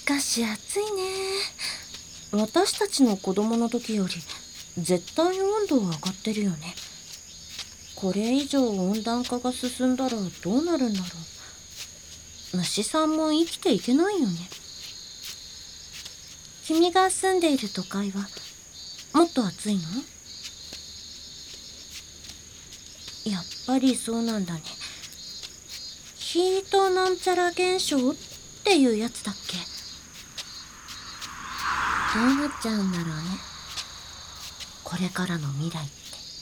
かし暑いね。私たちの子供の時より絶対温度は上がってるよね。これ以上温暖化が進んだらどうなるんだろう。虫さんも生きていけないよね。君が住んでいる都会はもっと暑いの？やっぱりそうなんだね。ヒートなんちゃら現象っていうやつだっけ？どうなっちゃうんだろうね、これからの未来って。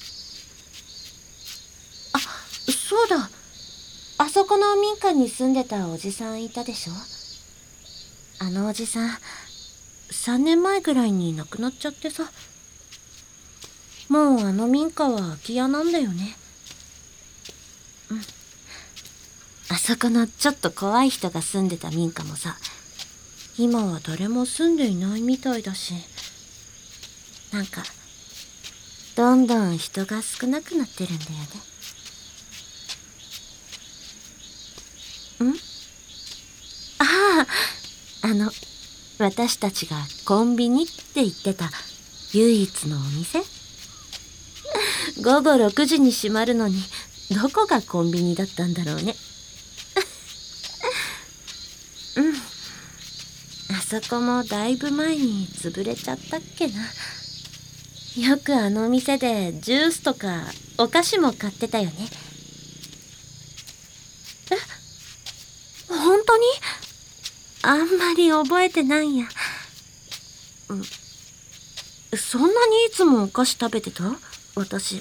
あ、そうだ。あそこの民家に住んでたおじさんいたでしょ。あのおじさん3年前ぐらいに亡くなっちゃってさ。もうあの民家は空き家なんだよね。うん。あそこのちょっと怖い人が住んでた民家もさ、今は誰も住んでいないみたいだし、なんかどんどん人が少なくなってるんだよね。ん？ああ、私たちがコンビニって言ってた唯一のお店？午後6時に閉まるのにどこがコンビニだったんだろうね。うん。あそこもだいぶ前に潰れちゃったっけな。よくあの店でジュースとかお菓子も買ってたよね。本当に？あんまり覚えてないや。そんなにいつもお菓子食べてた？私。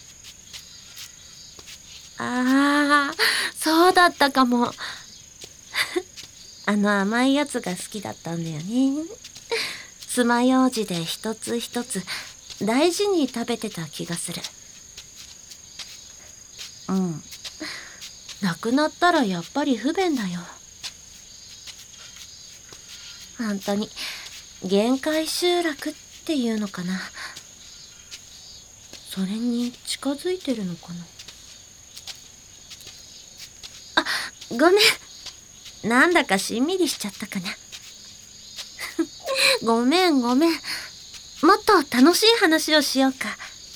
ああ、そうだったかも。あの甘いやつが好きだったんだよね。爪楊枝で一つ一つ大事に食べてた気がする。うん。なくなったらやっぱり不便だよ。本当に限界集落っていうのかな。それに近づいてるのかな。あ、ごめん。なんだかしんみりしちゃったかな。ごめんごめん。もっと楽しい話をしようか。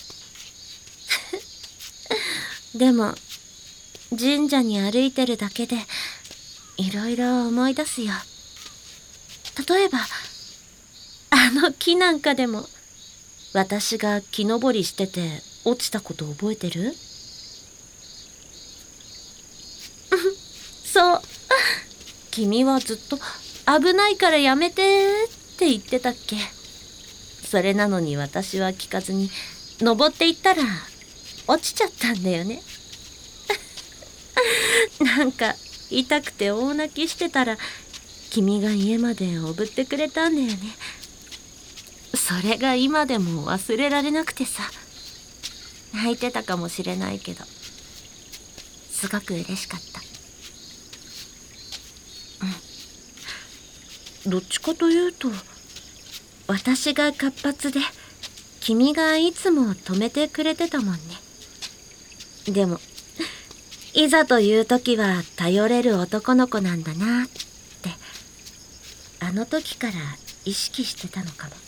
でも神社に歩いてるだけでいろいろ思い出すよ。例えばあの木なんかでも、私が木登りしてて落ちたこと覚えてる？そう。君はずっと危ないからやめてって言ってたっけ。それなのに私は聞かずに登っていったら落ちちゃったんだよね。なんか痛くて大泣きしてたら君が家までおぶってくれたんだよね。それが今でも忘れられなくてさ。泣いてたかもしれないけどすごく嬉しかった。どっちかというと私が活発で君がいつも止めてくれてたもんね。でもいざという時は頼れる男の子なんだなってあの時から意識してたのかも。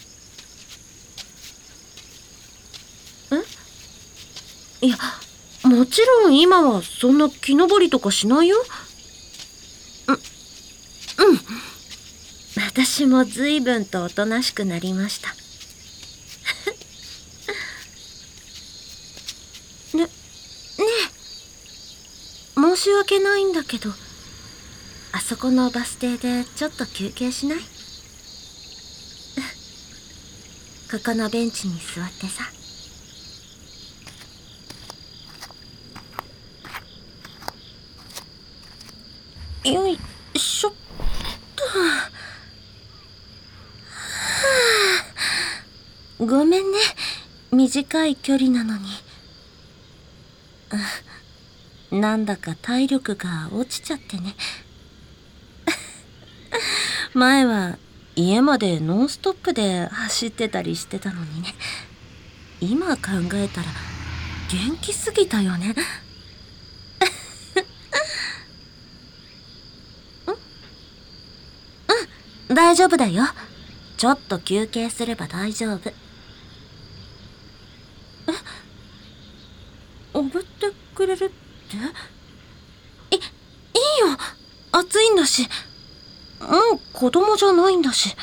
いや、もちろん今はそんな木登りとかしないよ。私も随分とおとなしくなりました。ねえ、申し訳ないんだけど、あそこのバス停でちょっと休憩しない？ここのベンチに座ってさ。よいしょっと。ごめんね、短い距離なのに。なんだか体力が落ちちゃってね。前は家までノンストップで走ってたりしてたのにね。今考えたら元気すぎたよね。 大丈夫だよ。ちょっと休憩すれば大丈夫。おぶってくれるって？いいよ。暑いんだし。もう子供じゃないんだし。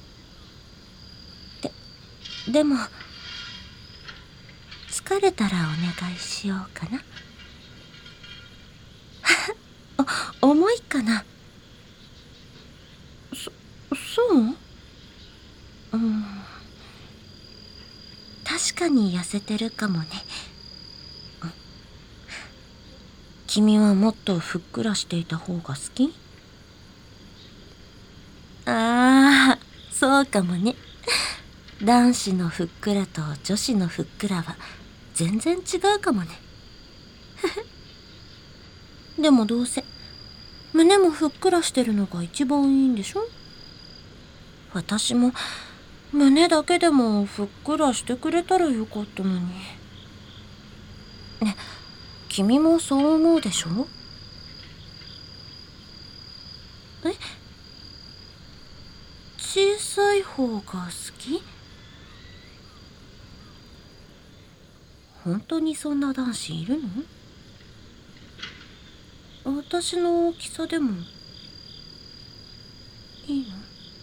でも、疲れたらお願いしようかな。重いかな。そう？確かに痩せてるかもね。君はもっとふっくらしていた方が好き？ああ、そうかもね。男子のふっくらと女子のふっくらは全然違うかもね。でもどうせ胸もふっくらしてるのが一番いいんでしょ？私も胸だけでもふっくらしてくれたらよかったのに。ね、君もそう思うでしょ？小さい方が好き？本当にそんな男子いるの？私の大きさでもいいの？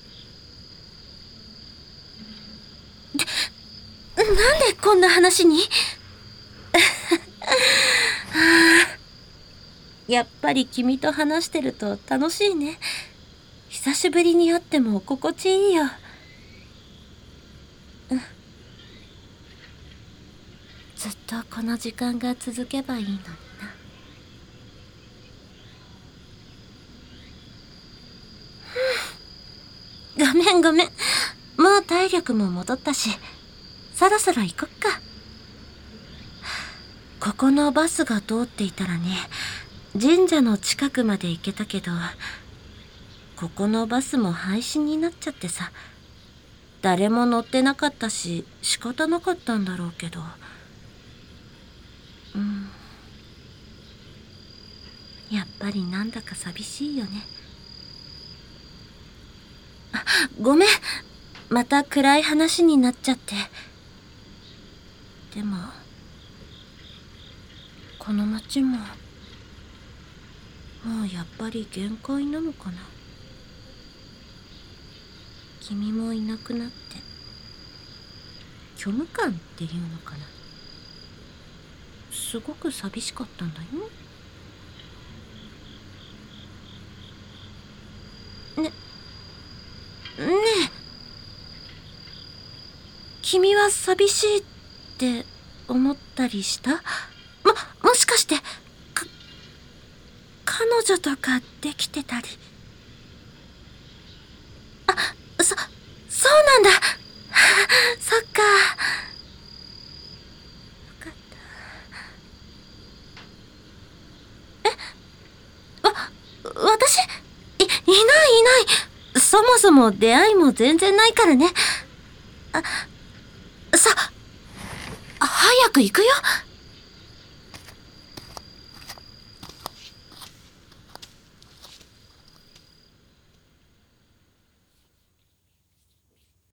なんでこんな話に？やっぱり君と話してると楽しいね。久しぶりに会っても心地いいよ。ずっとこの時間が続けばいいのにな。ごめん。もう体力も戻ったし、そろそろ行こっか。ここのバスが通っていたらね、神社の近くまで行けたけど、ここのバスも廃止になっちゃってさ、誰も乗ってなかったし仕方なかったんだろうけど、やっぱりなんだか寂しいよね。ごめん、また暗い話になっちゃって。でもこの街ももうやっぱり限界なのかな。君もいなくなって虚無感っていうのかな。すごく寂しかったんだよ。ねえ、君は寂しいって思ったりした？もしかして彼女とかできてたり？そうなんだ。そっか。よかった。私？いない。そもそも出会いも全然ないからね。早く行くよ。